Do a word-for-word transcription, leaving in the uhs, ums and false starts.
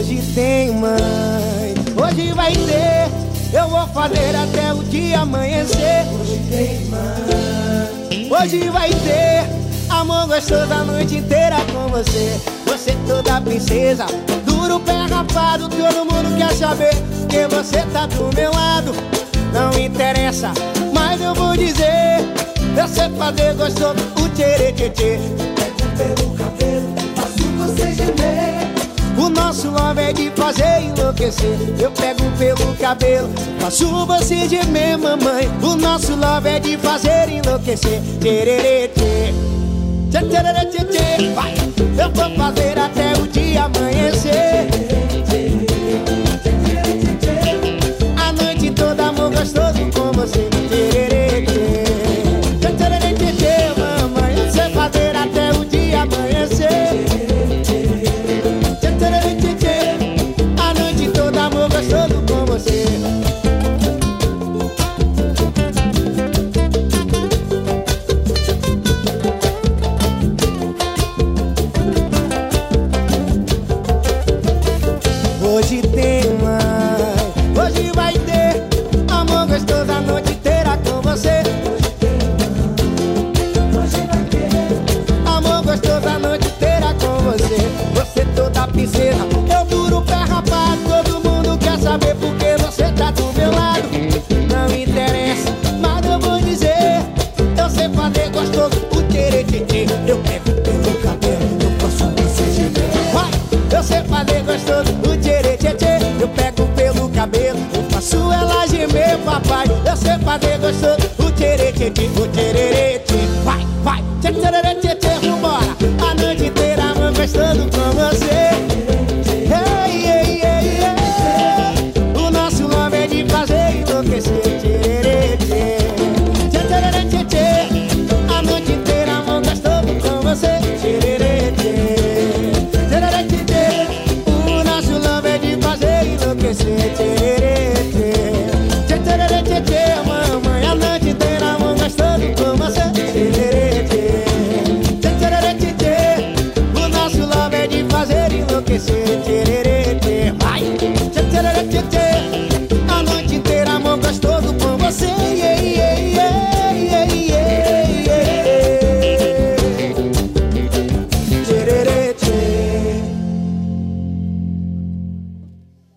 Hoje tem, mãe, hoje vai ter. Eu vou fazer até o dia amanhecer. Hoje tem, mãe, hoje vai ter. Amor gostoso a noite inteira com você. Você toda princesa, duro pé rapado. Todo mundo quer saber que você tá do meu lado. Não interessa, mas eu vou dizer. Eu sei fazer gostoso o tchê-tchê-tchê. Pego pelo cabelo, faço você gemer. O nosso love é de fazer enlouquecer. Eu pego pelo cabelo, faço você gemer, mamãe. O nosso love é de fazer enlouquecer. Tchê-tchê-tchê, tchê-tchê-tchê, vai. Eu vou fazer até o dia amanhecer. A noite toda amor gostoso com você. Tchê-tchê-tchê, tchê-tchê-tchê, mamãe. Eu sei fazer até o dia amanhecer. A noite toda amor gostoso com você. Hoje tem, mãe, hoje vai ter. Amor gostoso a noite inteira com você. Hoje vai ter. Amor gostoso a noite inteira com você. Você toda princesa, eu duro pé rapado. Todo mundo quer saber porque você tá do meu lado. Não interessa, mas eu vou dizer. Eu sei fazer gostoso o tchê-tchê-tchê. Eu pego pelo cabelo, eu faço você gemer. Vai, eu sei fazer gostoso o tchê-tchê-tchê. Eu pego pelo cabelo, eu faço ela gemer, papai. Eu sei fazer gostoso o tchê-tchê-tchê, o tchê-tchê-tchê.